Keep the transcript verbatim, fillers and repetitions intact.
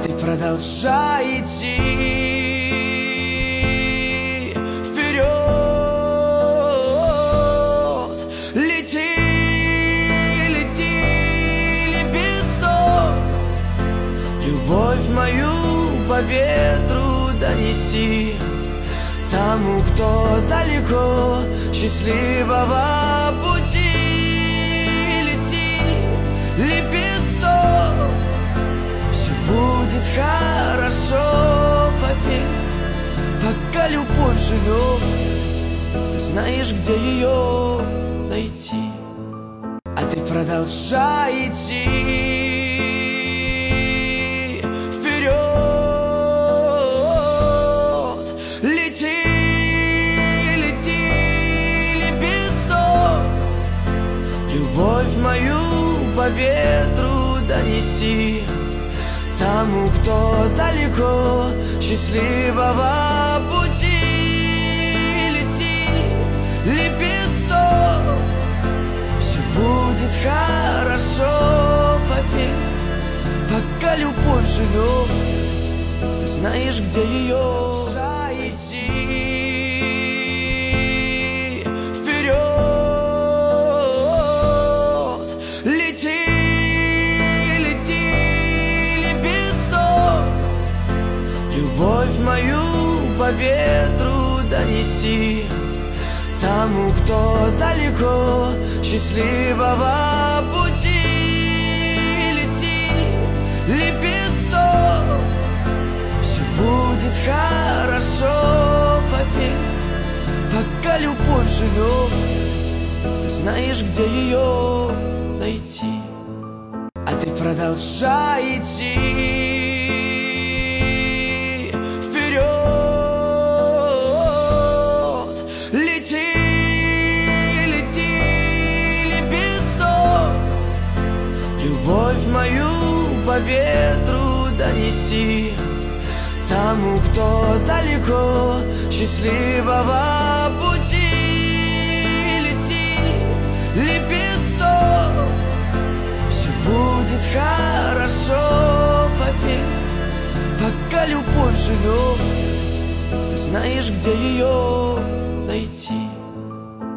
ты продолжай идти вперед. Лети, лети, лепесток, любовь мою по ветру донеси тому, кто далеко, счастливого пути. Лети, лепесток, все будет хорошо, поверь, пока любовь живет, ты знаешь, где ее найти. А ты продолжай идти вперед. Лети, лети, лепесток, любовь мою по ветру донеси тому, кто далеко, счастливого пути. Лети, лепесток, все будет хорошо, поверь, пока любовь живет, ты знаешь, где ее идти вперед. Лети, лети, лепесток, любовь мою по ветру донеси тому, кто далеко, счастливого пути. Лети, лепесток, все будет хорошо, поверь, пока любовь живет, ты знаешь, где ее найти. А ты продолжай идти вперед. Лети, лети, лепесток, любовь мою по ветру донеси тому, кто далеко, счастливого пути. Лети, лепесток, все будет хорошо, поверь, пока любовь живет, ты знаешь, где ее найти.